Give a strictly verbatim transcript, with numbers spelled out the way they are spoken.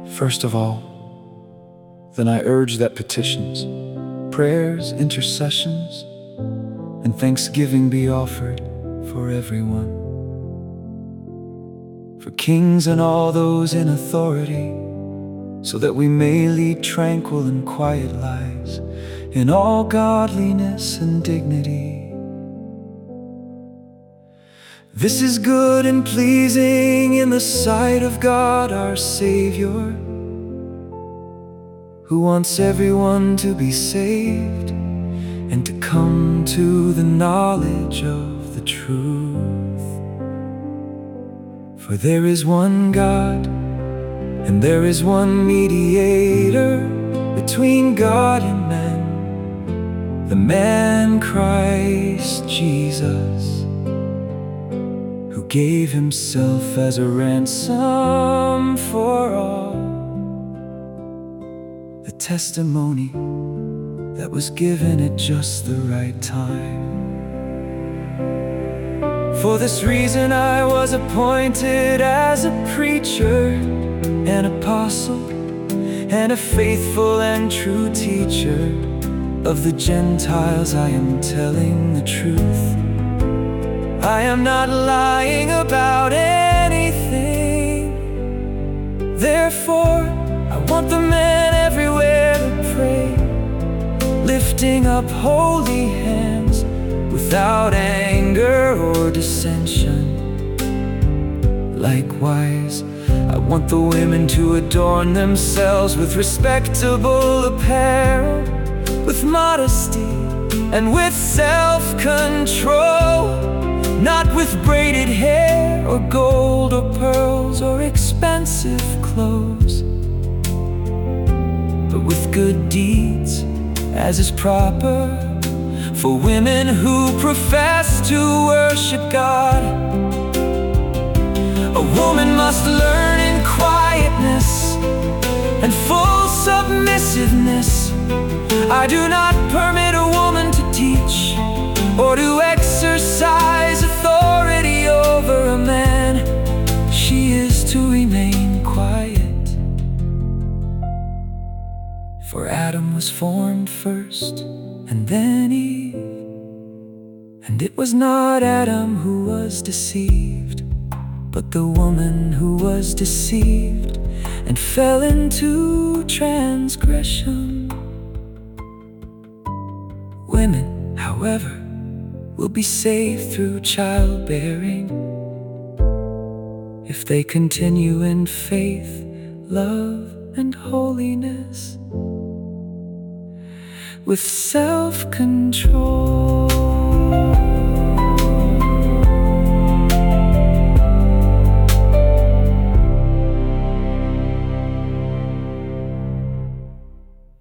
First of all, then I urge that petitions, prayers, intercessions, and thanksgiving be offered for everyone, for kings and all those in authority, so that we may lead tranquil and quiet lives in all godliness and dignity. This is good and pleasing in the sight of God our Savior, who wants everyone to be saved and to come to the knowledge of the truth. For there is one God, and there is one mediator between God and men, the man Christ Jesus, who gave himself as a ransom for all. The testimony that was given at just the right time. For this reason I was appointed as a preacher, an apostle, and a faithful and true teacher. Of the Gentiles I am telling the truth. I am not lying about anything. Therefore, I want the men everywhere to pray, lifting up holy hands without anger or dissension. Likewise, I want the women to adorn themselves with respectable apparel, with modesty and with self-control, not with braided hair or gold or pearls or expensive clothes, but with good deeds, as is proper for women who profess to worship God. A woman must learn in quietness and full submissiveness. I do not permit a woman to teach or to exercise authority over a man. She is to remain quiet. For Adam was formed first, and then Eve. And it was not Adam who was deceived, but the woman who was deceived and fell into transgression. Women, however, will be saved through childbearing if they continue in faith, love, and holiness, with self-control.